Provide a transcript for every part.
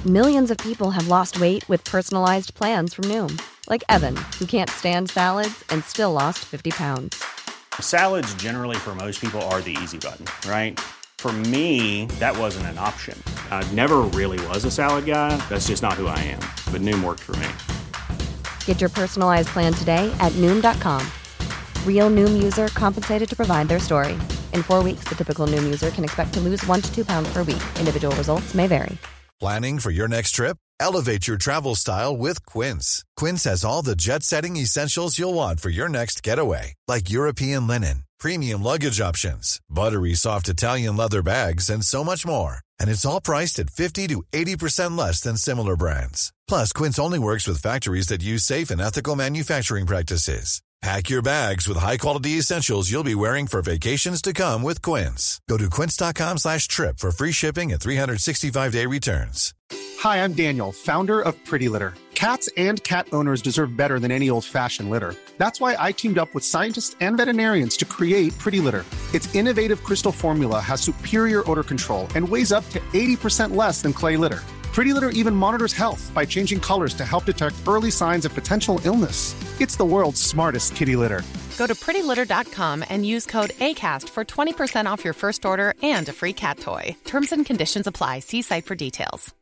Millions of people have lost weight with personalized plans from Noom. Like Evan, who can't stand salads and still lost 50 pounds. Salads generally for most people are the easy button, right? For me, that wasn't an option. I never really was a salad guy. That's just not who I am. But Noom worked for me. Get your personalized plan today at Noom.com. Real Noom user compensated to provide their story. In 4 weeks, the typical Noom user can expect to lose 1 to 2 pounds per week. Individual results may vary. Planning for your next trip? Elevate your travel style with Quince. Quince has all the jet-setting essentials you'll want for your next getaway, like European linen, premium luggage options, buttery soft Italian leather bags, and so much more. And it's all priced at 50 to 80% less than similar brands. Plus, Quince only works with factories that use safe and ethical manufacturing practices. Pack your bags with high-quality essentials you'll be wearing for vacations to come with Quince. Go to quince.com/trip for free shipping and 365-day returns. Hi, I'm Daniel, founder of Pretty Litter. Cats and cat owners deserve better than any old-fashioned litter. That's why I teamed up with scientists and veterinarians to create Pretty Litter. Its innovative crystal formula has superior odor control and weighs up to 80% less than clay litter. Pretty Litter even monitors health by changing colors to help detect early signs of potential illness. It's the world's smartest kitty litter. Go to prettylitter.com and use code ACAST for 20% off your first order and a free cat toy. Terms and conditions apply. See site for details.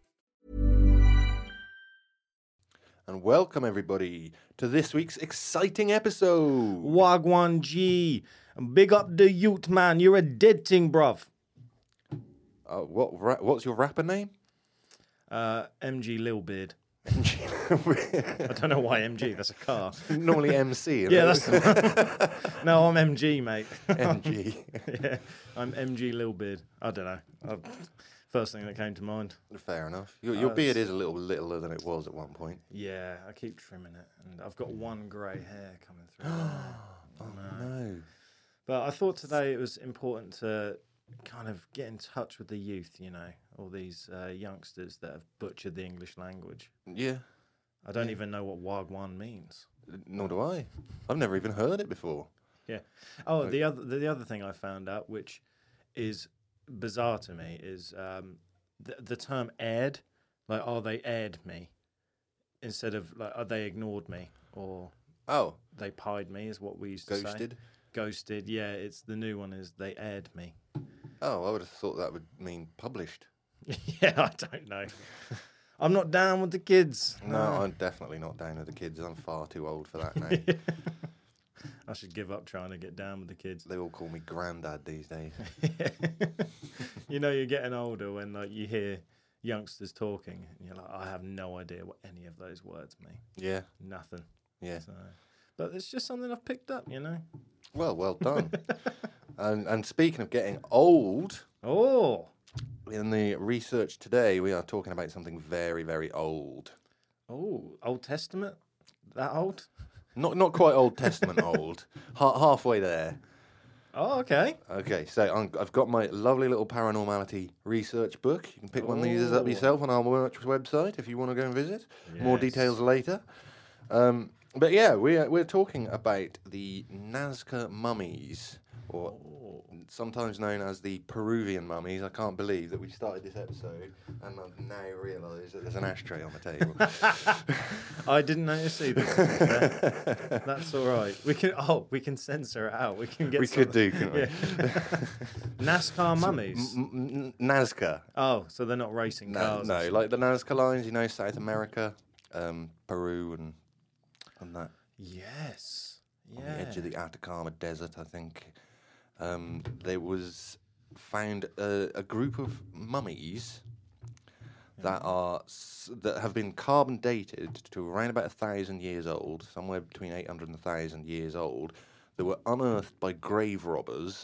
And welcome, everybody, to this week's exciting episode. Wagwan G. Big up the youth, man. You're a dead thing, bruv. What's your rapper name? MG Lil Beard. I don't know why MG. That's a car. Normally MC. Yeah, that's the one. No, I'm MG, mate. MG. Yeah, I'm MG Lil Beard. I don't know. First thing that came to mind. Fair enough. Your beard is a little littler than it was at one point. Yeah, I keep trimming it, and I've got one grey hair coming through. Oh no! But I thought today it was important to kind of get in touch with the youth, you know, all these youngsters that have butchered the English language. Yeah. I don't even know what Wagwan means. Nor do I. I've never even heard it before. Yeah. Oh, the other thing I found out, which is bizarre to me, is the term aired. Like, oh, they aired me, instead of like, oh, they ignored me, or they pied me, is what we used to say. Ghosted. Yeah, it's the new one. Is they aired me. Oh, I would have thought that would mean published. Yeah, I don't know. I'm not down with the kids. No, I'm definitely not down with the kids. I'm far too old for that now. I should give up trying to get down with the kids. They all call me granddad these days. You know, you're getting older when like you hear youngsters talking, and you're like, I have no idea what any of those words mean. Yeah. Nothing. Yeah. So, but it's just something I've picked up, you know. Well done. And speaking of getting old, in the research today, we are talking about something very, very old. Oh, Old Testament? That old? Not quite Old Testament old. Halfway there. Oh, okay. Okay, so I've got my lovely little paranormality research book. You can pick one of these up yourself on our merch website if you want to go and visit. Yes. More details later. But yeah, we're talking about the Nazca mummies, or sometimes known as the Peruvian mummies. I can't believe that we started this episode and I've now realised that there's an ashtray on the table. I didn't notice either. That's all right. We can censor it out. We can get. We could do, couldn't we? Yeah. NASCAR mummies. Nazca. Oh, so they're not racing cars. No, like the Nazca lines, you know, South America, Peru, and that. Yes. On the edge of the Atacama Desert, I think. There was found a group of mummies that have been carbon dated to around about 1,000 years old, somewhere between 800 and 1,000 years old, that were unearthed by grave robbers.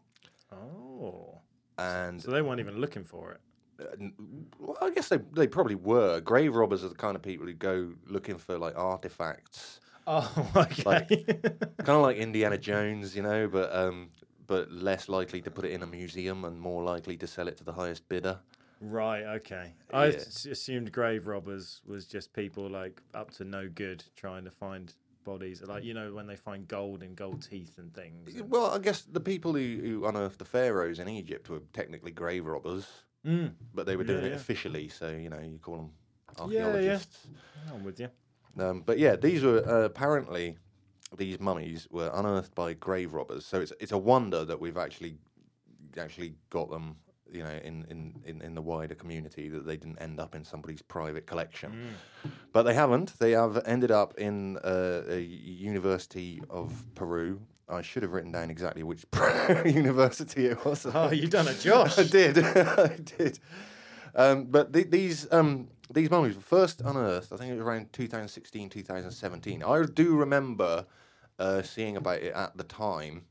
Oh. And so they weren't even looking for it. Well, I guess they probably were. Grave robbers are the kind of people who go looking for like artifacts. Oh, okay. Kind of like Indiana Jones, you know, but less likely to put it in a museum and more likely to sell it to the highest bidder. Right, okay. I assumed grave robbers was just people like up to no good trying to find bodies. Like, you know, when they find gold in gold teeth and things. Well, I guess the people who unearthed the pharaohs in Egypt were technically grave robbers. but they were doing it officially, so you call them archaeologists. Yeah. I'm with you. But yeah, these were apparently these mummies were unearthed by grave robbers. So it's a wonder that we've actually got them, in the wider community, that they didn't end up in somebody's private collection. But they haven't. They have ended up in a University of Peru. I should have written down exactly which university it was. Oh, you done it, Josh. I did. I did. But these mummies were first unearthed, I think it was around 2016, 2017. I do remember seeing about it at the time.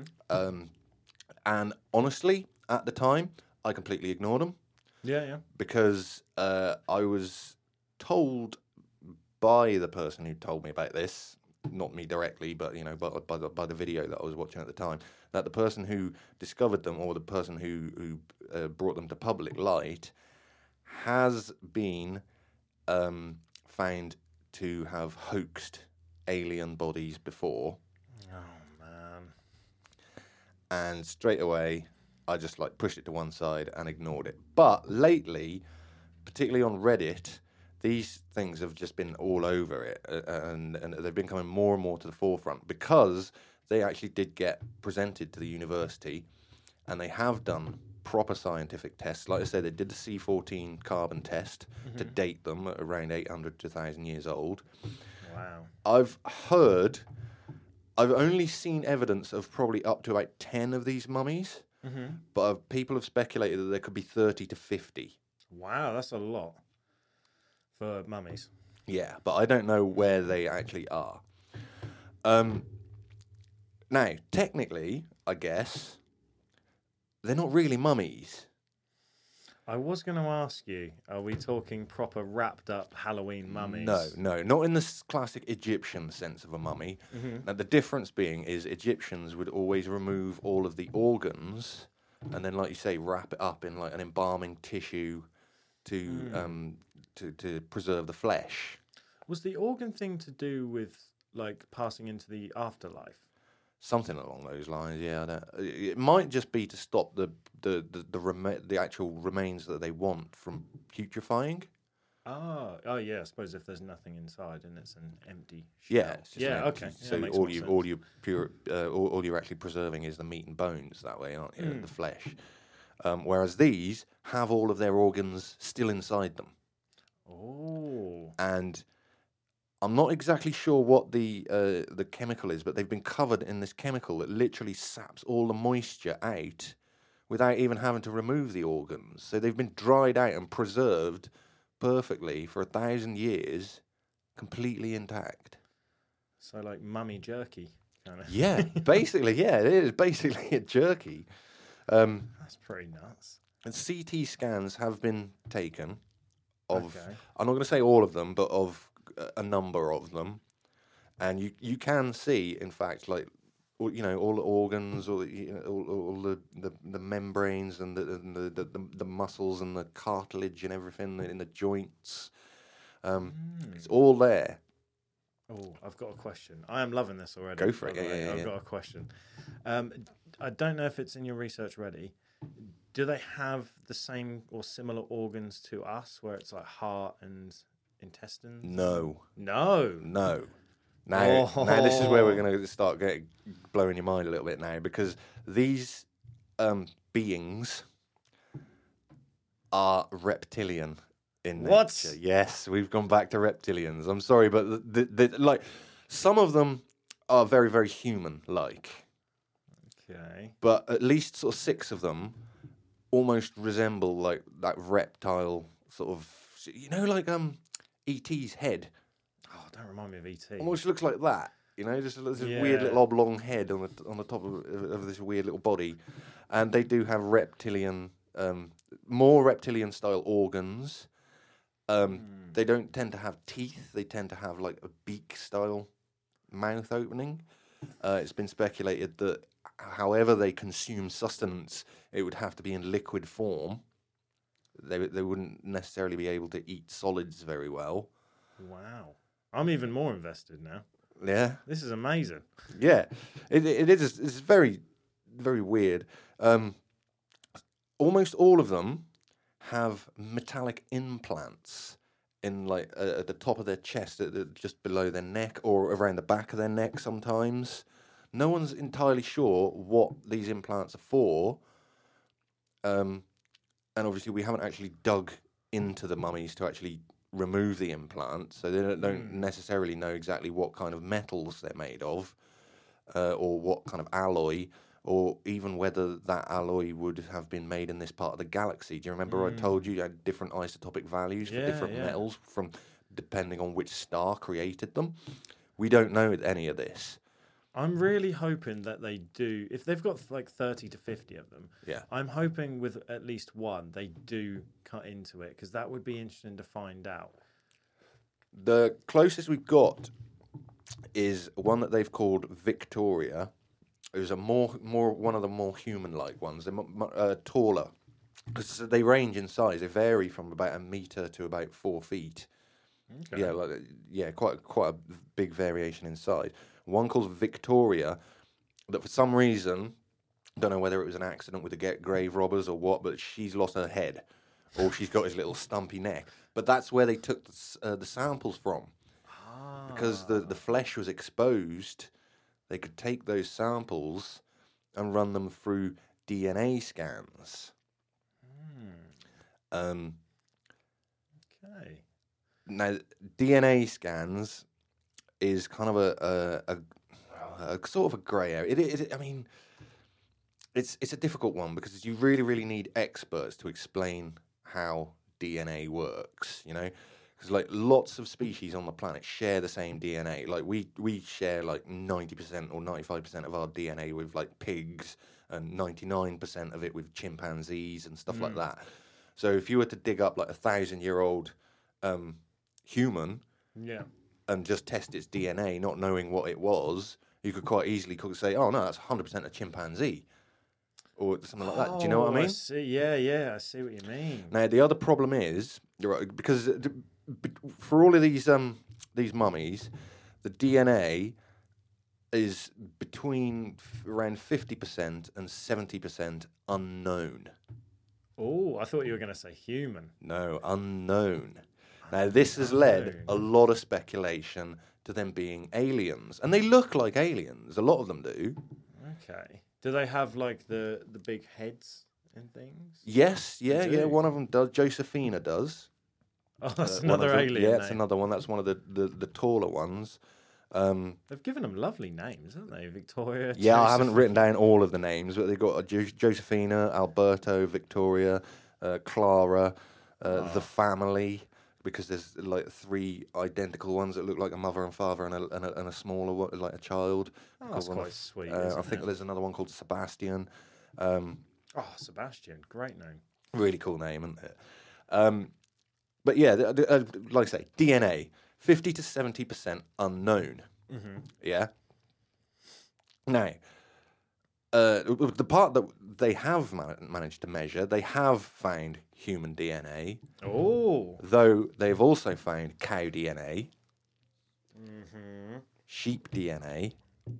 And honestly, at the time, I completely ignored them. Yeah. Because I was told by the person who told me about this, not me directly, but by the video that I was watching at the time, that the person who discovered them, or the person who brought them to public light, has been found to have hoaxed alien bodies before. Oh man! And straight away, I just pushed it to one side and ignored it. But lately, particularly on Reddit, these things have just been all over it, and they've been coming more and more to the forefront because they actually did get presented to the university, and they have done proper scientific tests. Like I said, they did the C14 carbon test to date them at around 800 to 1,000 years old. Wow. I've only seen evidence of probably up to about 10 of these mummies, but people have speculated that there could be 30 to 50. Wow, that's a lot for mummies. Yeah, but I don't know where they actually are. Now, technically, I guess, they're not really mummies. I was going to ask you, are we talking proper wrapped up Halloween mummies? No, not in the classic Egyptian sense of a mummy. Now, the difference being is Egyptians would always remove all of the organs and then, like you say, wrap it up in an embalming tissue to preserve the flesh. Was the organ thing to do with passing into the afterlife? Something along those lines, yeah. It might just be to stop the actual remains that they want from putrefying. Oh yeah. I suppose if there's nothing inside and it's an empty shell. Yeah, it's just okay. So makes all more you're all you're actually preserving is the meat and bones that way, aren't you? The flesh. Whereas these have all of their organs still inside them. Oh. And I'm not exactly sure what the chemical is, but they've been covered in this chemical that literally saps all the moisture out without even having to remove the organs. So they've been dried out and preserved perfectly for 1,000 years, completely intact. So like mummy jerky, kind of. Yeah, basically, yeah, it is basically a jerky. That's pretty nuts. And CT scans have been taken of, Okay. I'm not going to say all of them, but of a number of them, and you can see, in fact, all the organs, all the membranes and the muscles and the cartilage and everything in the joints. It's all there. Oh, I've got a question. I am loving this already. Go for it. by the way. Yeah. I've got a question. I don't know if it's in your research ready. Do they have the same or similar organs to us, where it's like heart and intestines? No. No. Now this is where we're going to start blowing your mind a little bit now, because these beings are reptilian in nature. What? Yes, we've gone back to reptilians. I'm sorry, but some of them are very, very human-like. Okay. But at least sort of 6 of them almost resemble that reptile sort of, E.T.'s head. Oh, don't remind me of E.T. Almost looks like that, just this weird little oblong head on the top of this weird little body, and they do have more reptilian style organs. They don't tend to have teeth; they tend to have a beak style mouth opening. It's been speculated that, however they consume sustenance, it would have to be in liquid form. They wouldn't necessarily be able to eat solids very well. Wow. I'm even more invested now. Yeah. This is amazing. Yeah. It is. It's very, very weird. Almost all of them have metallic implants in like at the top of their chest, just below their neck, or around the back of their neck sometimes. No one's entirely sure what these implants are for. And obviously we haven't actually dug into the mummies to actually remove the implants, so they don't necessarily know exactly what kind of metals they're made of, or what kind of alloy, or even whether that alloy would have been made in this part of the galaxy. Do you remember I told you had different isotopic values for different metals from depending on which star created them? We don't know any of this. I'm really hoping that they do. If they've got like 30 to 50 of them, I'm hoping with at least one they do cut into it, because that would be interesting to find out. The closest we've got is one that they've called Victoria. It was one of the more human-like ones. They're taller, because they range in size. They vary from about 1 meter to about 4 feet. Okay. Quite a big variation in size. One called Victoria, that for some reason, don't know whether it was an accident with the grave robbers or what, but she's lost her head, or she's got his little stumpy neck. But that's where they took the samples from, because the flesh was exposed. They could take those samples and run them through DNA scans. Okay. Now, DNA scans is kind of a sort of a grey area. I mean, it's a difficult one, because you really, really need experts to explain how DNA works, you know? Because like lots of species on the planet share the same DNA. Like we share like 90% or 95% of our DNA with like pigs, and 99% of it with chimpanzees and stuff like that. So if you were to dig up like 1,000-year-old human, and just test its DNA, not knowing what it was, you could quite easily say, "Oh no, that's 100% a chimpanzee," or something like that. Do you know what I mean? I see. Yeah, I see what you mean. Now the other problem is, because for all of these mummies, the DNA is between around 50% and 70% unknown. Oh, I thought you were going to say human. No, unknown. Now, this has led a lot of speculation to them being aliens. And they look like aliens. A lot of them do. Okay. Do they have, like, the big heads and things? Yes, yeah. One of them does. Josephina does. Oh, that's another alien Yeah, name. it's another one. That's one of the taller ones. They've given them lovely names, haven't they? Victoria. Yeah, I haven't written down all of the names, but they've got Josephina, Alberto, Victoria, Clara, the family, because there's like 3 identical ones that look like a mother and father and a smaller one, like a child. Oh, that's quite sweet. I think there's another one called Sebastian. Sebastian, great name. Really cool name, isn't it? But yeah, like I say, DNA, 50 to 70% unknown. Mm-hmm. Yeah. Now, the part that they have managed to measure, they have found human DNA. Oh. Though they've also found cow DNA, sheep DNA,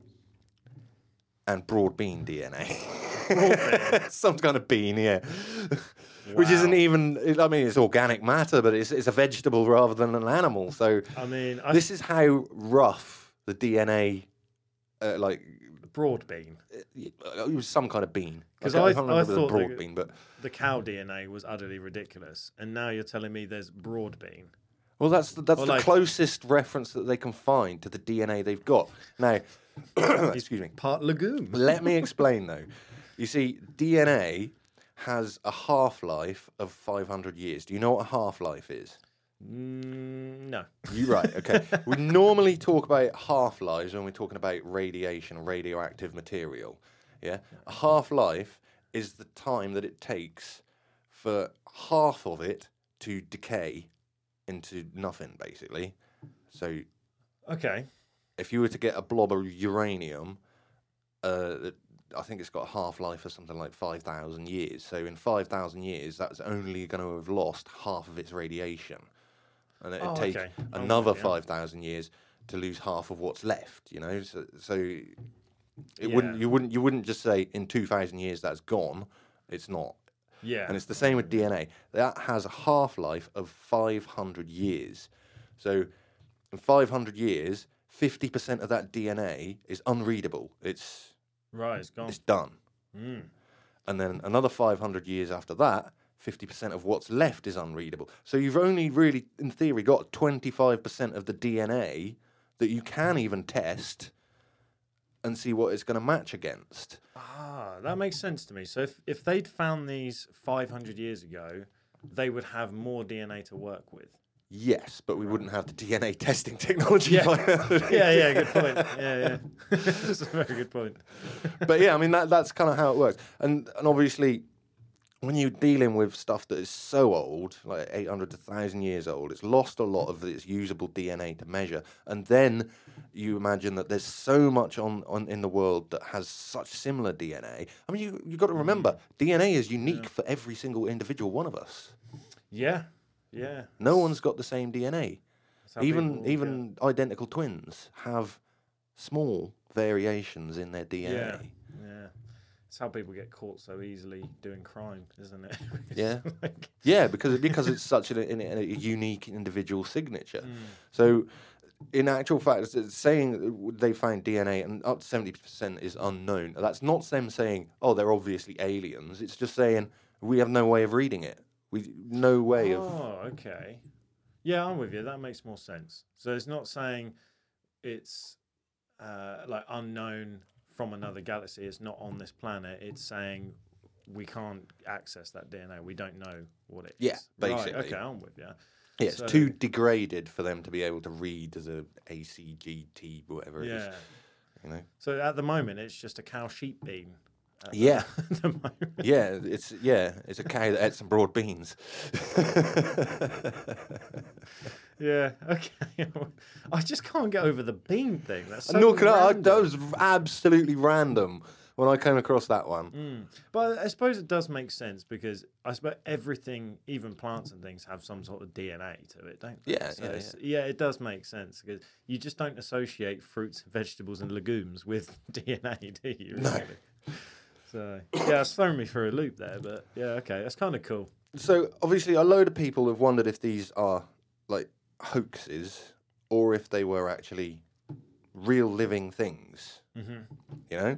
and broad bean DNA. Some kind of bean, yeah. Wow. Which isn't even, I mean, it's organic matter, but it's a vegetable rather than an animal. So, I mean, this is how rough the DNA, broad bean. It was some kind of bean. Because I thought the broad bean, but the cow DNA was utterly ridiculous, and now you're telling me there's broad bean. Well, that's the closest reference that they can find to the DNA they've got. Now, excuse me. Part legume. Let me explain, though. You see, DNA has a half-life of 500 years. Do you know what a half-life is? No. You're right, okay. We normally talk about half-lives when we're talking about radiation, radioactive material. Yeah? A half-life is the time that it takes for half of it to decay into nothing, basically. So, okay, if you were to get a blob of uranium, I think it's got a half-life of something like 5,000 years. So in 5,000 years, that's only going to have lost half of its radiation. And it'd take another 5,000 years to lose half of what's left, you know? So you wouldn't just say in 2,000 years that's gone. It's not. Yeah. And it's the same with DNA. That has a half-life of 500 years. So in 500 years, 50% of that DNA is unreadable. It's gone. It's done. Mm. And then another 500 years after that, 50% of what's left is unreadable. So you've only really, in theory, got 25% of the DNA that you can even test and see what it's going to match against. Ah, that makes sense to me. So if they'd found these 500 years ago, they would have more DNA to work with. Yes, but we wouldn't have the DNA testing technology. Yeah, good point. Yeah. That's a very good point. But yeah, I mean, that's kind of how it works. And obviously, when you're dealing with stuff that is so old, like 800 to 1,000 years old, it's lost a lot of its usable DNA to measure. And then you imagine that there's so much on in the world that has such similar DNA. I mean, you've got to remember, DNA is unique for every single individual one of us. Yeah. No one's got the same DNA. Even people, identical twins have small variations in their DNA. Yeah. It's how people get caught so easily doing crime, isn't it? Yeah. Yeah, because it's such a unique individual signature. So in actual fact, it's saying they found DNA and up to 70% is unknown. That's not them saying, oh, they're obviously aliens. It's just saying we have no way of reading it. No way of... Oh, okay. Yeah, I'm with you. That makes more sense. So it's not saying it's like unknown from another galaxy. It's not on this planet. It's saying we can't access that DNA. We don't know what it is. Yeah, basically. Right, okay, I'm with you. Yeah, it's too degraded for them to be able to read as a ACGT, whatever it is. You know. So at the moment, it's just a cow-sheep bean. Yeah. At the moment. It's a cow that ate some broad beans. Yeah, okay. I just can't get over the bean thing. That's so Nor can I. random. That was absolutely random when I came across that one. But I suppose it does make sense because I suppose everything, even plants and things, have some sort of DNA to it, don't they? Yeah. It does make sense because you just don't associate fruits, vegetables, and legumes with DNA, do you? Really? No. So yeah, it's thrown me for a loop there, but yeah, okay, that's kind of cool. So obviously, a load of people have wondered if these are like hoaxes or if they were actually real living things. You know.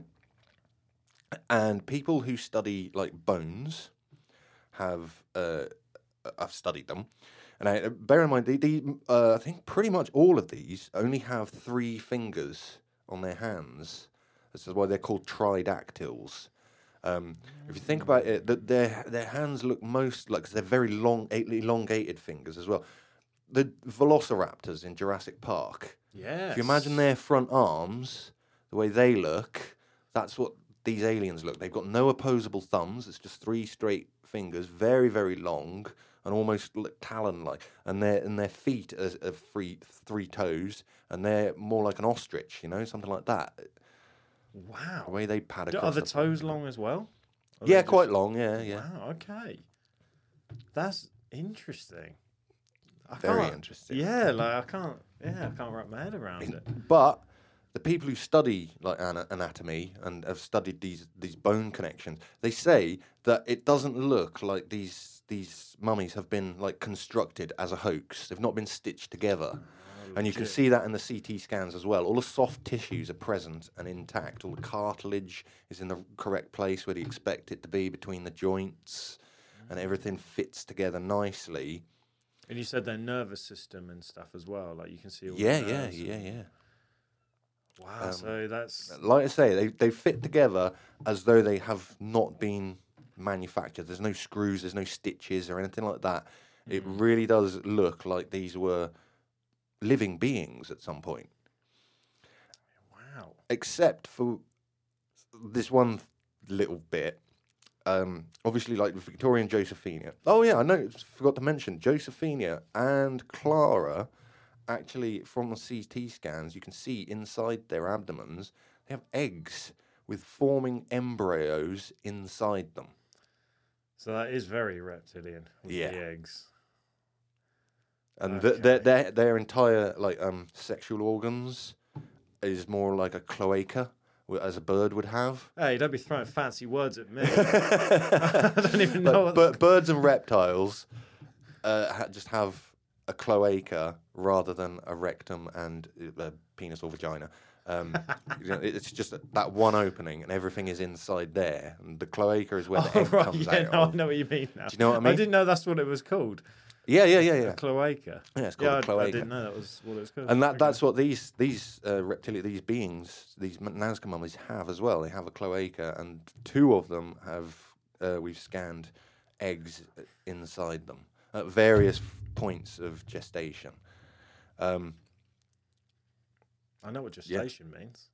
And people who study like bones have I've studied them, and bear in mind, I think pretty much all of these only have 3 fingers on their hands. This is why they're called tridactyls. If you think about it, that their hands look most like, 'cause they're very long, elongated fingers as well. The velociraptors in Jurassic Park. Yeah. If you imagine their front arms, the way they look, that's what these aliens look. They've got no opposable thumbs. It's just 3 straight fingers, very, very long, and almost talon-like. And their feet are 3 toes, and they're more like an ostrich, something like that. Wow. The way they pad across. Are the toes long as well? Or Yeah, they quite long. Yeah. Wow. Okay. That's interesting. Very interesting. Yeah, I can't wrap my head around it. But the people who study like anatomy and have studied these bone connections, they say that it doesn't look like these mummies have been like constructed as a hoax. They've not been stitched together. And you can see that in the CT scans as well. All the soft tissues are present and intact. All the cartilage is in the correct place where you expect it to be between the joints, and everything fits together nicely. And you said their nervous system and stuff as well. Like you can see all Yeah. the nerves. Wow, so that's... Like I say, they fit together as though they have not been manufactured. There's no screws, there's no stitches or anything like that. It really does look like these were living beings at some point. Wow. Except for this one little bit. Obviously, like Victoria and Josephina. Oh, yeah, I forgot to mention. Josephina and Clara, actually, from the CT scans, you can see inside their abdomens, they have eggs with forming embryos inside them. So that is very reptilian with Yeah. the eggs. And their entire sexual organs is more like a cloaca, as a bird would have. Hey, don't be throwing fancy words at me. I don't even know. But birds and reptiles just have a cloaca rather than a rectum and a penis or vagina. It's just that one opening, and everything is inside there. And the cloaca is where the egg comes out. No, I know what you mean now. Do you know what I mean? I didn't know that's what it was called. Yeah. A cloaca. Yeah, it's called a cloaca. I didn't know that was what it was called. And that's what these reptilia, these beings, these Nazca mummies have as well. They have a cloaca, and 2 of them have we've scanned eggs inside them at various points of gestation. I know what gestation means.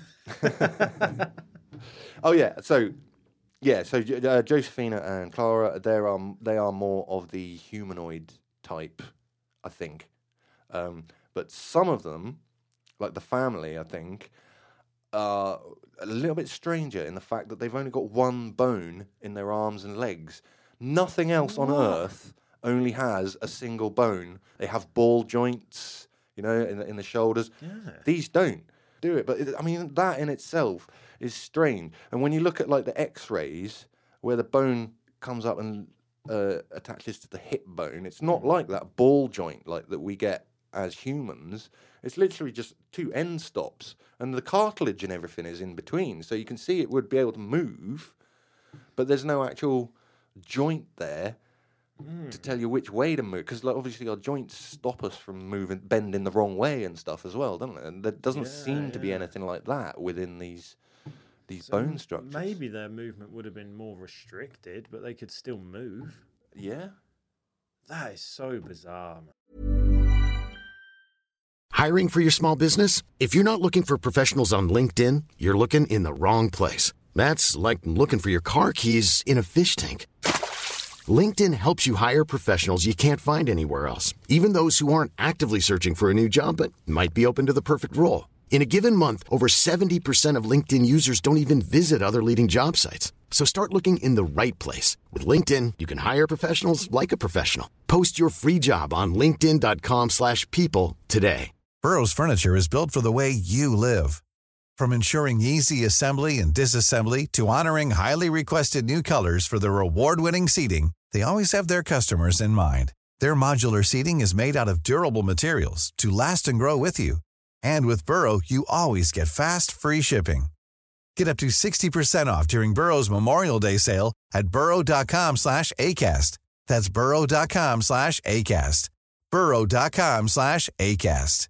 Oh yeah, so Josephina and Clara, they are more of the humanoid type, I think. But some of them, like the family, I think, are a little bit stranger in the fact that they've only got one bone in their arms and legs. Nothing else on Earth only has a single bone. They have ball joints, in the shoulders. Yeah. These don't do it. But that in itself is strange. And when you look at like the X-rays, where the bone comes up and attaches to the hip bone, it's not like that ball joint like that we get as humans. It's literally just 2 end stops, and the cartilage and everything is in between. So you can see it would be able to move, but there's no actual joint there to tell you which way to move, because obviously our joints stop us from bending the wrong way and stuff as well, don't they? And there doesn't seem to be anything like that within these bone structures. Maybe their movement would have been more restricted, but they could still move. Yeah. That is so bizarre, man. Hiring for your small business? If you're not looking for professionals on LinkedIn, you're looking in the wrong place. That's like looking for your car keys in a fish tank. LinkedIn helps you hire professionals you can't find anywhere else, even those who aren't actively searching for a new job but might be open to the perfect role. In a given month, over 70% of LinkedIn users don't even visit other leading job sites. So start looking in the right place. With LinkedIn, you can hire professionals like a professional. Post your free job on linkedin.com/people today. Burrow's furniture is built for the way you live. From ensuring easy assembly and disassembly to honoring highly requested new colors for their award-winning seating, they always have their customers in mind. Their modular seating is made out of durable materials to last and grow with you. And with Burrow, you always get fast, free shipping. Get up to 60% off during Burrow's Memorial Day sale at burrow.com/ACAST. That's burrow.com/ACAST. burrow.com/ACAST.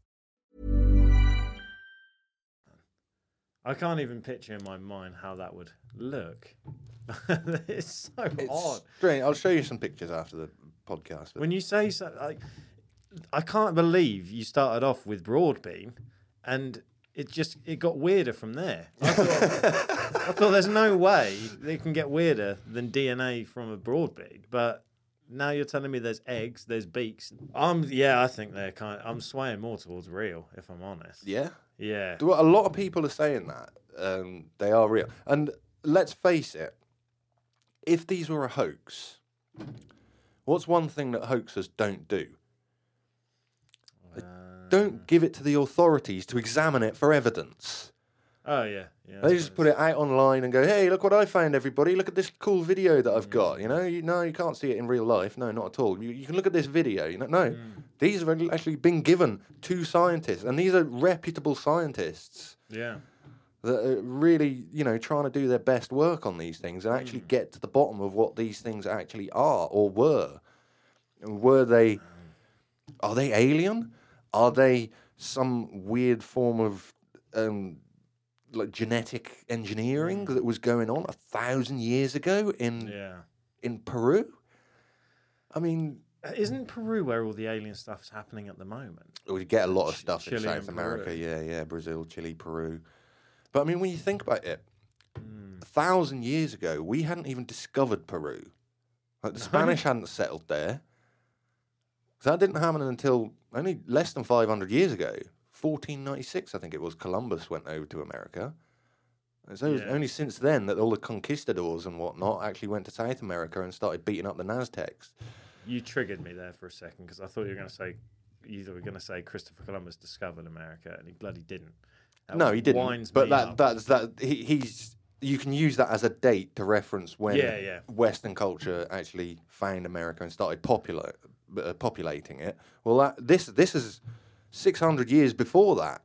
I can't even picture in my mind how that would look. It's so odd. Strange. I'll show you some pictures after the podcast. When you say so, I can't believe you started off with Broadbean, and it got weirder from there. I thought there's no way they can get weirder than DNA from a Broadbean, but now you're telling me there's eggs, there's beaks. I think they're I'm swaying more towards real, if I'm honest. Yeah. Yeah. A lot of people are saying that they are real. And let's face it, if these were a hoax, what's one thing that hoaxers don't do? They don't give it to the authorities to examine it for evidence. Oh, yeah. They just put it out online and go, hey, look what I found, everybody. Look at this cool video that I've got. You can't see it in real life. No, not at all. You can look at this video. No. These have actually been given to scientists, and these are reputable scientists. Yeah. That are really, trying to do their best work on these things and actually get to the bottom of what these things actually are or were. Are they alien? Are they some weird form of like genetic engineering that was going on 1,000 years ago in Peru? I mean, isn't Peru where all the alien stuff's happening at the moment? We get a lot of stuff Chile in South America. Peru. Yeah, Brazil, Chile, Peru. But I mean, when you think about it, 1,000 years ago, we hadn't even discovered Peru. Like the Spanish hadn't settled there. So that didn't happen until only less than 500 years ago. 1496, I think it was, Columbus went over to America. It's only since then that all the conquistadors and whatnot actually went to South America and started beating up the Aztecs. You triggered me there for a second because I thought you were going to say Christopher Columbus discovered America, and he bloody didn't. No, he didn't. winds But me up. he's. You can use that as a date to reference when Yeah. Western culture actually found America and started populating it. Well, this is 600 years before that.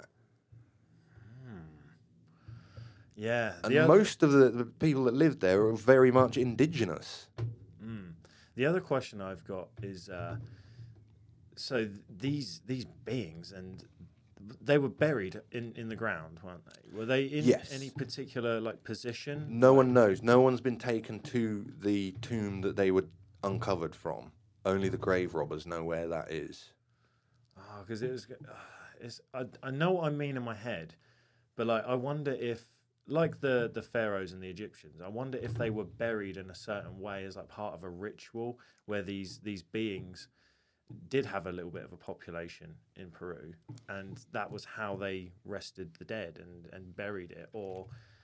Yeah. And most of the people that lived there are very much indigenous. The other question I've got is, so these beings, and they were buried in the ground, weren't they? Were they in any particular position? No one knows. No one's been taken to the tomb that they were uncovered from. Only the grave robbers know where that is. Oh, because I know what I mean in my head, but I wonder if, like the pharaohs and the Egyptians, I wonder if they were buried in a certain way as part of a ritual where these beings did have a little bit of a population in Peru, and that was how they rested the dead and buried it. Or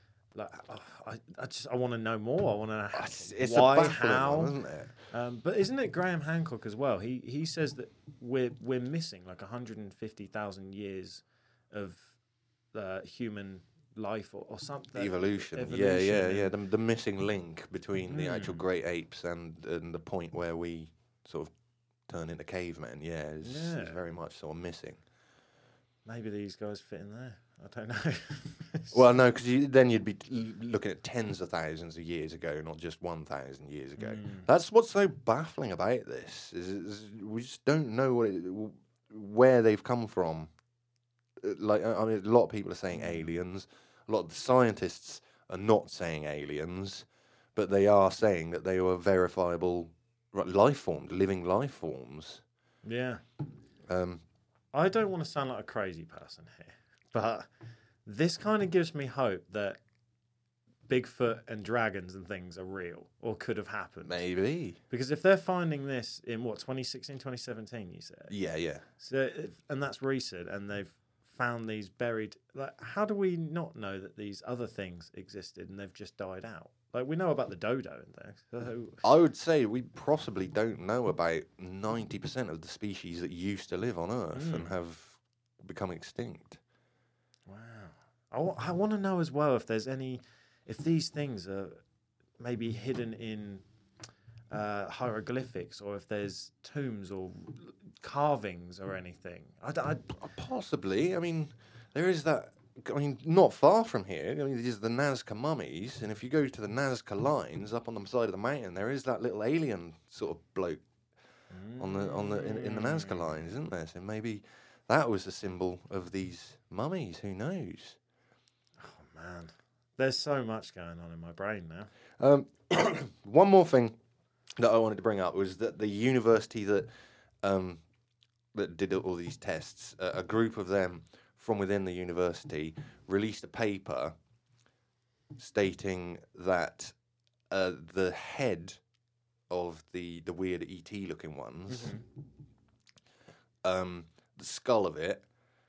I want to know more. I want to know why, how, one, isn't it? But isn't it Graham Hancock as well? He says that we're missing 150,000 years of human life or something. Evolution. Yeah. The missing link between the actual great apes and the point where we sort of turn into cavemen. Is very much sort of missing. Maybe these guys fit in there. I don't know. Well, no, because then you'd be looking at tens of thousands of years ago, not just 1,000 years ago. That's what's so baffling about this. Is we just don't know where they've come from. A lot of people are saying aliens. A lot of the scientists are not saying aliens, but they are saying that they were verifiable life forms, living life forms. Yeah. I don't want to sound like a crazy person here, but this kind of gives me hope that Bigfoot and dragons and things are real or could have happened. Maybe. Because if they're finding this in 2016, 2017, you said? Yeah. So, and that's recent, and they've found these buried. How do we not know that these other things existed and they've just died out? We know about the dodo and things. So I would say we possibly don't know about 90% of the species that used to live on Earth and have become extinct. Wow. I want to know as well if these things are maybe hidden in hieroglyphics, or if there's tombs or carvings or anything. Possibly. I mean, there is that. I mean, not far from here. I mean, there's the Nazca mummies, and if you go to the Nazca lines up on the side of the mountain, there is that little alien sort of bloke in the Nazca lines, isn't there? So maybe that was a symbol of these mummies. Who knows? Oh man, there's so much going on in my brain now. One more thing that I wanted to bring up was that the university that did all these tests, a group of them from within the university released a paper stating that the head of the weird ET looking ones, the skull of it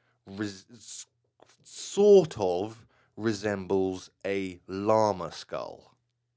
sort of resembles a llama skull.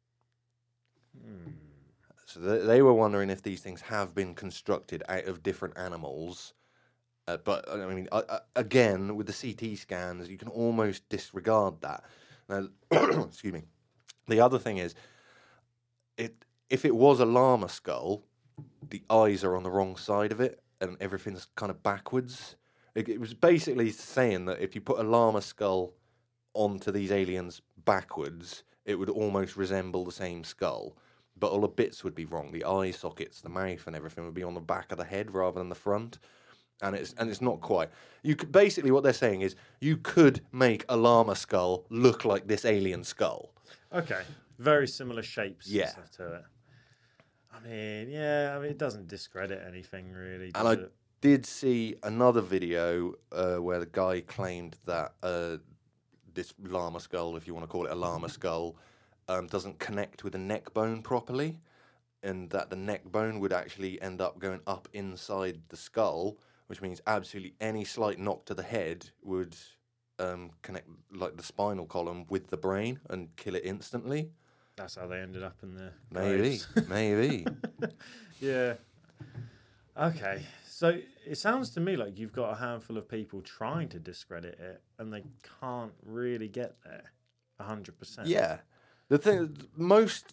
So they were wondering if these things have been constructed out of different animals. But, I mean, again, with the CT scans, you can almost disregard that. Now, excuse me. The other thing is, if it was a llama skull, the eyes are on the wrong side of it, and everything's kind of backwards. It was basically saying that if you put a llama skull onto these aliens backwards, it would almost resemble the same skull. But all the bits would be wrong. The eye sockets, the mouth, and everything would be on the back of the head rather than the front. And it's not quite. Basically what they're saying is you could make a llama skull look like this alien skull. Okay, very similar shapes. Yeah. To it. I mean, it doesn't discredit anything really. And I did see another video where the guy claimed that this llama skull, if you want to call it a llama skull, doesn't connect with the neck bone properly, and that the neck bone would actually end up going up inside the skull, which means absolutely any slight knock to the head would connect like the spinal column with the brain and kill it instantly. That's how they ended up in the maybe. Yeah. Okay. So It sounds to me like you've got a handful of people trying to discredit it, and they can't really get there 100%. Yeah. The thing, most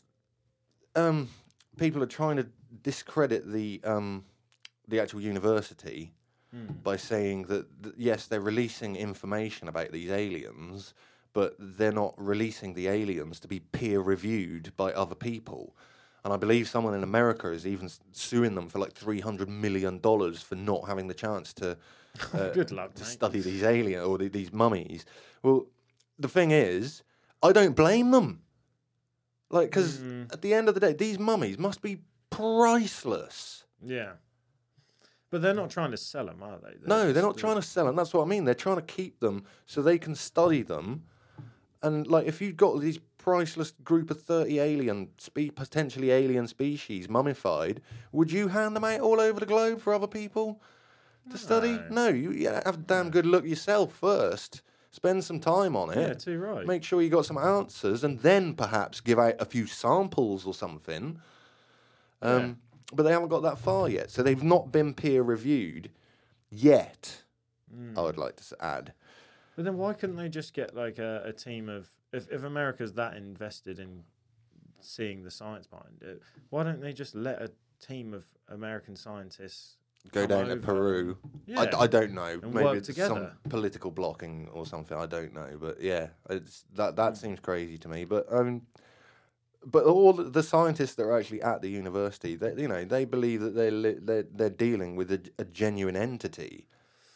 people are trying to discredit the actual university by saying that, yes, they're releasing information about these aliens, but they're not releasing the aliens to be peer-reviewed by other people. And I believe someone in America is even suing them for like $300 million for not having the chance to Good luck, to mate. study these aliens or these mummies. Well, the thing is, I don't blame them. Like, because at the end of the day, these mummies must be priceless. Yeah. But they're not trying to sell them, are they? No, they're not trying to sell them. That's what I mean. They're trying to keep them so they can study them. And like, if you've got these priceless group of 30 potentially alien species mummified, would you hand them out all over the globe for other people to study? No, you have a damn good look yourself first. Spend some time on it. Yeah, too right. Make sure you got some answers, and then perhaps give out a few samples or something. But they haven't got that far yet, so they've not been peer reviewed yet. I would like to add. But then why couldn't they just get like a team of... If America's that invested in seeing the science behind it, why don't they just let a team of American scientists Go come down to over? Peru. Yeah. I don't know. And Maybe work it's together. some political blocking or something. I don't know. But yeah, that seems crazy to me. But all the scientists that are actually at the university, they believe that they're dealing with a genuine entity.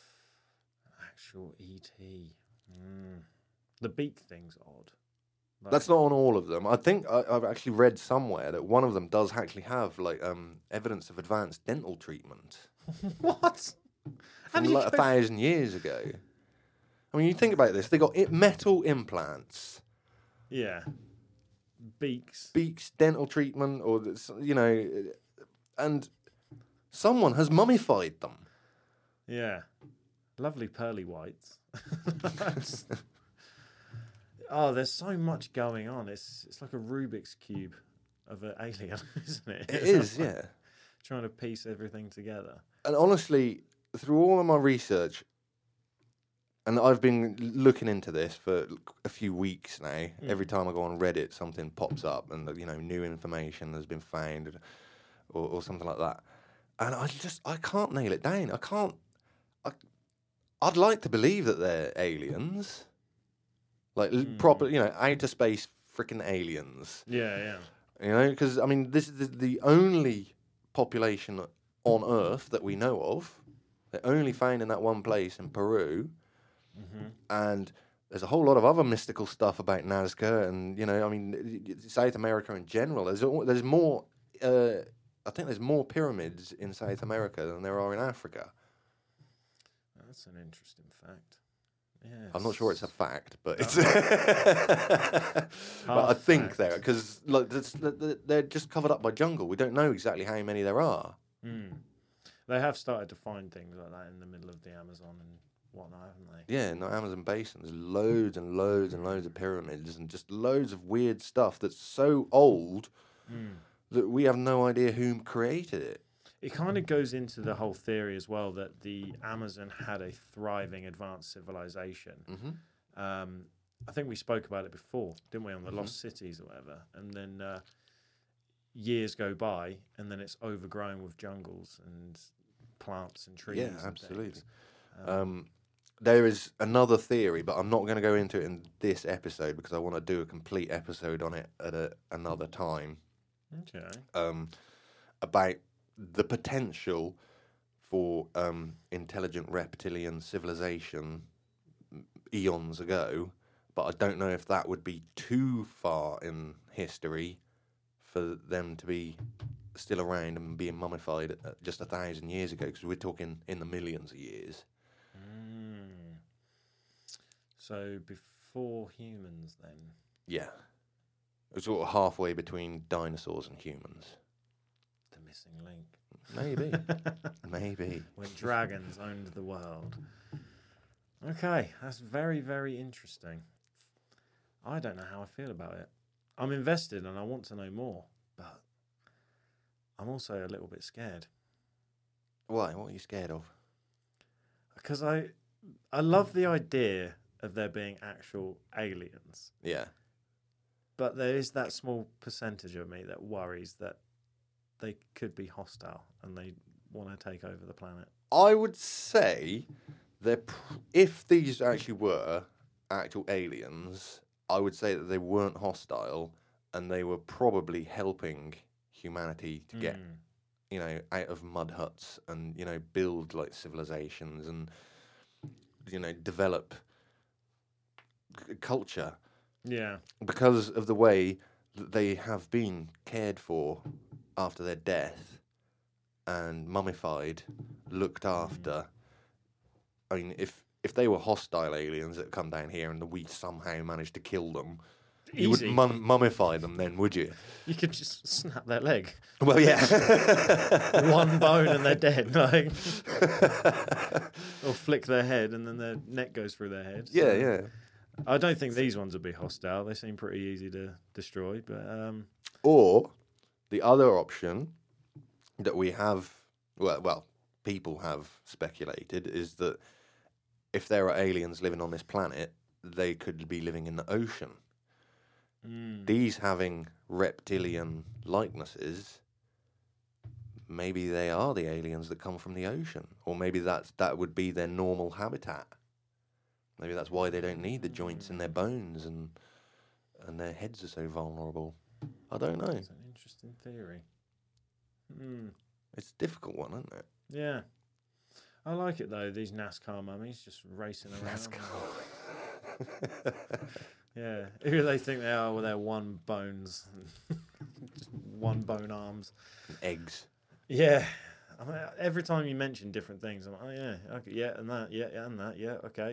Actual E.T. The beak thing's odd. Like, That's not on all of them. I think I've actually read somewhere that one of them does actually have like evidence of advanced dental treatment what? from like 1,000 years ago. I mean, you think about this. They got metal implants, Yeah. Beaks. dental treatment, and someone has mummified them. Yeah. Lovely pearly whites. Oh, there's so much going on. It's like a Rubik's Cube of an alien, isn't it? It is, yeah. Trying to piece everything together. And honestly, through all of my research, and I've been looking into this for a few weeks now. Every time I go on Reddit, something pops up, and new information has been found, or something like that. And I can't nail it down. I'd like to believe that they're aliens, like proper, outer space freaking aliens. Yeah. Because I mean, this is the only population on Earth that we know of. They're only found in that one place in Peru. And there's a whole lot of other mystical stuff about Nazca, and South America in general. There's more. I think there's more pyramids in South America than there are in Africa. That's an interesting fact. Yeah. I'm not sure it's a fact, but it's. But I think there, because they're just covered up by jungle. We don't know exactly how many there are. They have started to find things like that in the middle of the Amazon and whatnot, haven't they? Yeah, in the Amazon basin, there's loads and loads and loads of pyramids and just loads of weird stuff that's so old that we have no idea who created it. It kind of goes into the whole theory as well that the Amazon had a thriving advanced civilization. I think we spoke about it before, didn't we, on the Lost Cities or whatever? And then years go by, and then it's overgrown with jungles and plants and trees. Yeah, and absolutely. things. There is another theory, but I'm not going to go into it in this episode because I want to do a complete episode on it at another time. Okay. About the potential for intelligent reptilian civilization eons ago, but I don't know if that would be too far in history for them to be still around and being mummified just 1,000 years ago, because we're talking in the millions of years. So before humans, then? Yeah. It's sort of halfway between dinosaurs and humans. The missing link. Maybe. Maybe. When dragons owned the world. Okay, that's very, very interesting. I don't know how I feel about it. I'm invested and I want to know more, but I'm also a little bit scared. Why? What are you scared of? because I love the idea of there being actual aliens, Yeah. but there is that small percentage of me that worries that they could be hostile and they want to take over the planet. I would say if these actually were actual aliens, I would say that they weren't hostile and they were probably helping humanity to get, out of mud huts and, build like civilizations and, develop culture. Yeah. Because of the way that they have been cared for after their death and mummified, looked after. I mean, if they were hostile aliens that come down here and we somehow managed to kill them, Easy. you wouldn't mummify them then, would you? You could just snap their leg. Well, yeah. One bone and they're dead. Like, or flick their head and then their neck goes through their head. Yeah, yeah. I don't think these ones would be hostile. They seem pretty easy to destroy. But Or the other option that we have, well, people have speculated, is that if there are aliens living on this planet, they could be living in the ocean. These having reptilian likenesses, maybe they are the aliens that come from the ocean, or maybe that would be their normal habitat. Maybe that's why they don't need the joints in their bones and their heads are so vulnerable. I don't know. it's an interesting theory. It's a difficult one, isn't it? Yeah. I like it, though, these NASCAR mummies just racing around. Yeah. Who do they think they are with their one bones? Just one bone arms. Eggs. Yeah. I mean, every time you mention different things, I'm like, oh, yeah, okay, yeah, and that, yeah, and that, yeah, okay.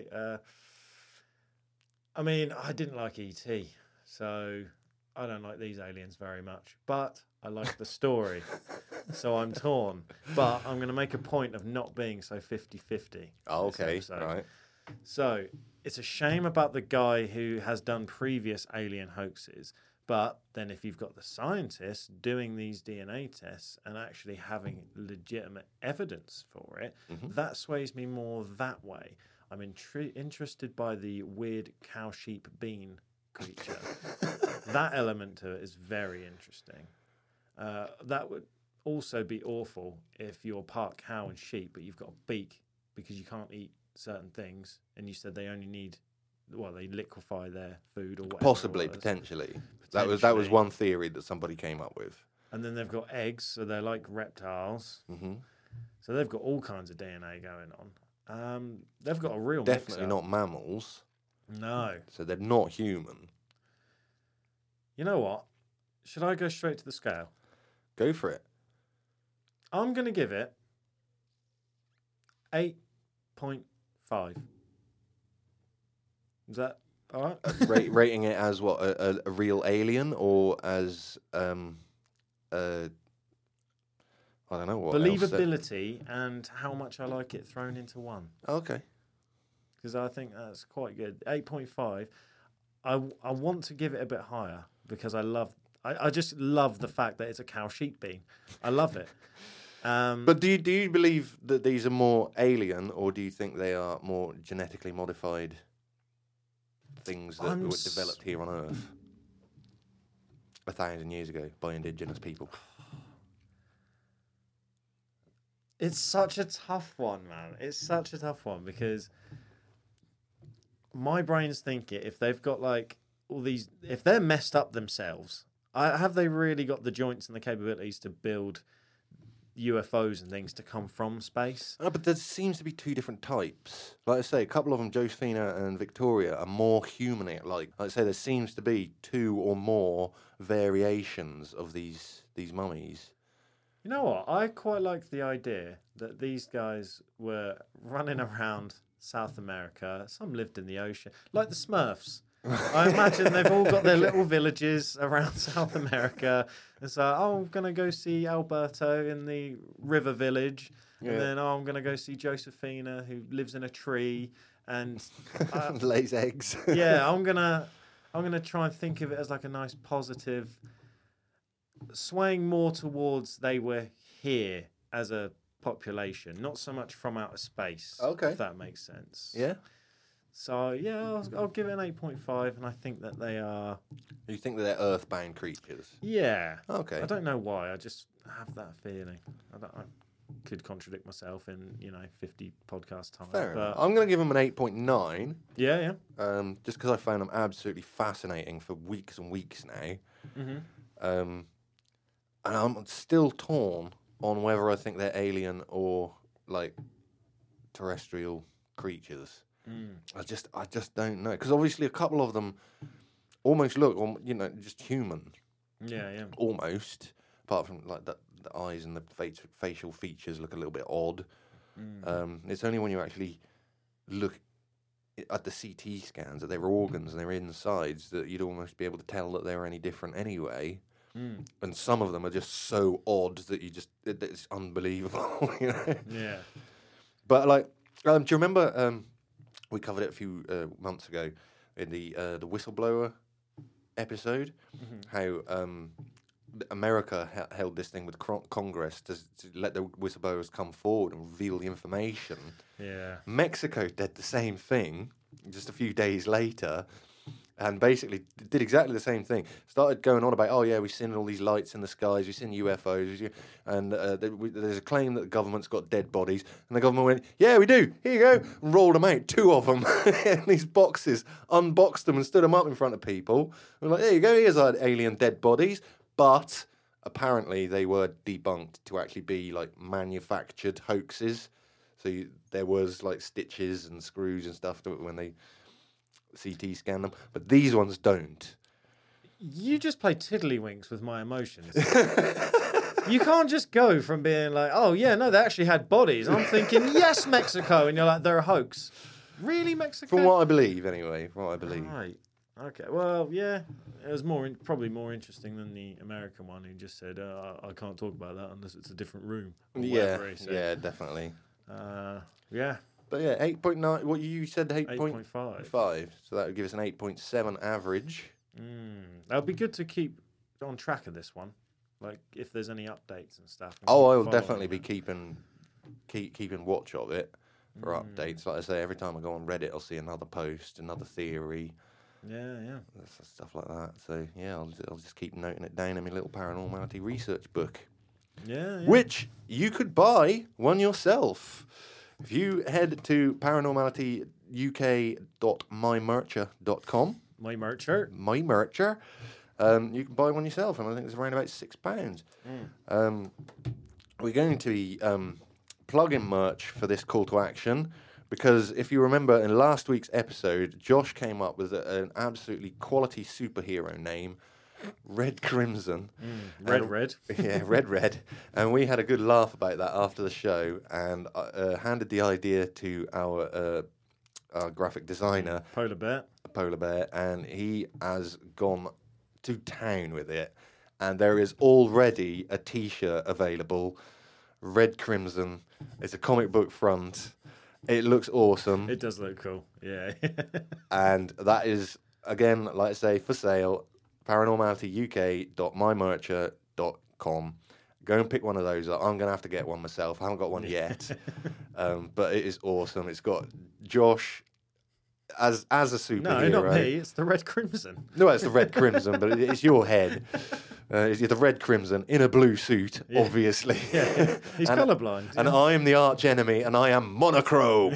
I mean, I didn't like E.T., so I don't like these aliens very much. But I like the story, so I'm torn. But I'm going to make a point of not being so 50-50. Oh, okay, right. So it's a shame about the guy who has done previous alien hoaxes. But then if you've got the scientists doing these DNA tests and actually having legitimate evidence for it, that sways me more that way. I'm interested by the weird cow, sheep, bean creature. That element to it is very interesting. That would also be awful if you're part cow and sheep, but you've got a beak because you can't eat certain things, and you said they only need, well, they liquefy their food or whatever. Possibly, potentially. That was one theory that somebody came up with. And then they've got eggs, so they're like reptiles. So they've got all kinds of DNA going on. They've got a real definitely mix-up. not mammals. No. So they're not human. You know what? Should I go straight to the scale? Go for it. I'm going to give it 8.5. Is that all right? Rating it as what, a real alien, or as I don't know what Believability and how much I like it thrown into one. Okay. Because I think that's quite good. 8.5. I want to give it a bit higher because I just love the fact that it's a cow sheep bean. I love it. But do you believe that these are more alien, or do you think they are more genetically modified things that were developed here on Earth 1,000 years ago by indigenous people? It's such a tough one, man. It's such a tough one because my brain's thinking if they've got like all these, if they're messed up themselves, have they really got the joints and the capabilities to build UFOs and things to come from space? No, but there seems to be two different types. Like I say, a couple of them, Josephina and Victoria, are more human-like. Like I say, there seems to be 2 or more variations of these mummies. You know what? I quite like the idea that these guys were running around South America. Some lived in the ocean, like the Smurfs. I imagine they've all got their little villages around South America. And so, I'm going to go see Alberto in the river village. Yeah. And then, I'm going to go see Josephina, who lives in a tree and lays eggs. Yeah, I'm gonna try and think of it as like a nice positive, swaying more towards they were here as a population, not so much from outer space. Okay. If that makes sense. Yeah. So yeah, I'll give it an 8.5, and I think that they are. You think that they're earthbound creatures? Yeah. Okay. I don't know why. I just have that feeling. I could contradict myself in 50 podcast time. Fair but enough. I'm going to give them an 8.9. Yeah. Just because I found them absolutely fascinating for weeks and weeks now. Mm-hmm. And I'm still torn on whether I think they're alien or like terrestrial creatures. I just don't know, because obviously a couple of them almost look, just human. Yeah. Almost, apart from like the eyes and the facial features look a little bit odd. It's only when you actually look at the CT scans at their organs and their insides that you'd almost be able to tell that they're any different anyway. And some of them are just so odd that it's unbelievable. Yeah. But like, do you remember? We covered it a few months ago in the whistleblower episode, how America held this thing with Congress to let the whistleblowers come forward and reveal the information. Yeah. Mexico did the same thing just a few days later, and basically did exactly the same thing. Started going on about, we've seen all these lights in the skies, we've seen UFOs, and there's a claim that the government's got dead bodies. And the government went, yeah, we do, here you go, and rolled them out, 2 of them, in these boxes, unboxed them and stood them up in front of people. And like, there you go, here's our alien dead bodies. But apparently they were debunked to actually be like manufactured hoaxes. So there was like stitches and screws and stuff when they CT scan them, but these ones don't. You just play tiddlywinks with my emotions. You can't just go from being like, oh yeah, no, they actually had bodies. I'm thinking, yes, Mexico, and you're like, they're a hoax. Really, Mexico? From what I believe, anyway. From what I believe. Right. Okay. Well, yeah, it was probably more interesting than the American one who just said, I can't talk about that unless it's a different room. Yeah, definitely. Yeah. But yeah, 8.9. What you said, 8.5. 5. So that would give us an 8.7 average. That would be good to keep on track of this one. Like if there's any updates and stuff. I will definitely be keeping watch of it for updates. Like I say, every time I go on Reddit, I'll see another post, another theory. Yeah. Stuff like that. So yeah, I'll just keep noting it down in my little paranormality research book. Yeah. Which you could buy one yourself. If you head to paranormalityuk.mymercher.com. My mercher. You can buy one yourself, and I think it's around about £6. We're going to be plugging merch for this call to action, because if you remember in last week's episode, Josh came up with an absolutely quality superhero name, Red Crimson. Red. Yeah, Red. And we had a good laugh about that after the show, and handed the idea to our graphic designer, Polar Bear, and he has gone to town with it. And there is already a T-shirt available, Red Crimson. It's a comic book front. It looks awesome. It does look cool, yeah. And that is, again, like I say, for sale, paranormalityuk.mymercher.com. Go and pick one of those up. I'm going to have to get one myself. I haven't got one yet. But it is awesome. It's got Josh as a superhero. No, not me. It's the Red Crimson. No, it's the Red Crimson, but it's your head. It's the Red Crimson in a blue suit, obviously. Yeah. He's colourblind. And I am the arch enemy, and I am monochrome.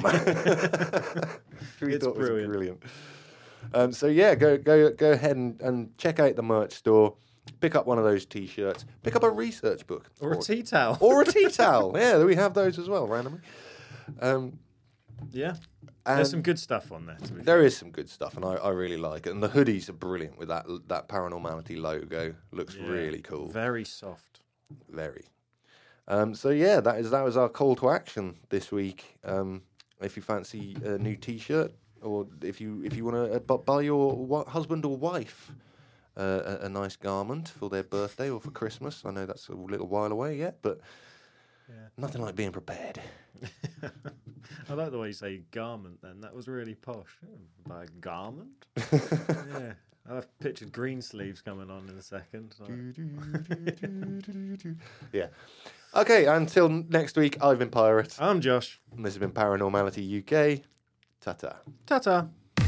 It's brilliant. So yeah, go ahead and check out the merch store. Pick up one of those T-shirts. Pick up a research book. Or a tea towel. Or a tea towel. Yeah, we have those as well, randomly. Yeah. There's some good stuff on there. There is some good stuff, and I really like it. And the hoodies are brilliant with that Paranormality logo. Looks really cool. Very soft. Very. So yeah, that was our call to action this week. If you fancy a new T-shirt, or if you want to buy your husband or wife a nice garment for their birthday or for Christmas, I know that's a little while away yet, but Nothing like being prepared. I like the way you say garment then. That was really posh. By a garment? Yeah. I've pictured green sleeves coming on in a second. Yeah. Okay, until next week, I've been Pirate. I'm Josh. And this has been Paranormality UK. Ta-ta. Ta-ta.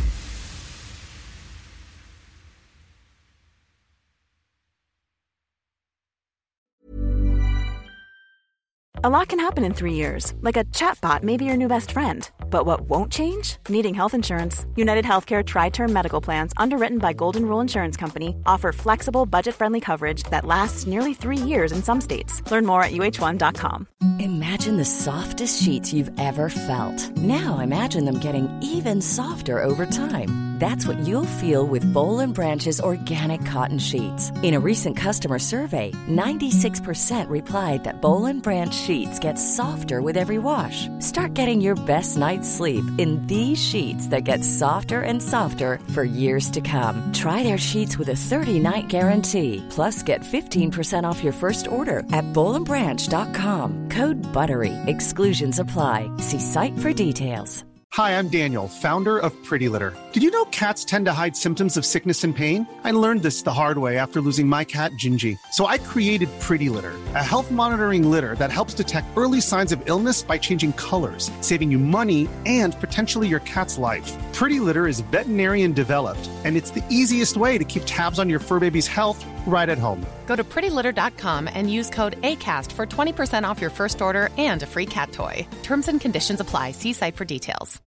A lot can happen in 3 years, like a chatbot may be your new best friend. But what won't change? Needing health insurance. United Healthcare Tri-Term Medical Plans, underwritten by Golden Rule Insurance Company, offer flexible, budget-friendly coverage that lasts nearly 3 years in some states. Learn more at UH1.com. Imagine the softest sheets you've ever felt. Now imagine them getting even softer over time. That's what you'll feel with Boll & Branch's organic cotton sheets. In a recent customer survey, 96% replied that Boll & Branch sheets get softer with every wash. Start getting your best night's sleep in these sheets that get softer and softer for years to come. Try their sheets with a 30-night guarantee. Plus, get 15% off your first order at BollandBranch.com. Code BUTTERY. Exclusions apply. See site for details. Hi, I'm Daniel, founder of Pretty Litter. Did you know cats tend to hide symptoms of sickness and pain? I learned this the hard way after losing my cat, Gingy. So I created Pretty Litter, a health monitoring litter that helps detect early signs of illness by changing colors, saving you money and potentially your cat's life. Pretty Litter is veterinarian developed, and it's the easiest way to keep tabs on your fur baby's health right at home. Go to prettylitter.com and use code ACAST for 20% off your first order and a free cat toy. Terms and conditions apply. See site for details.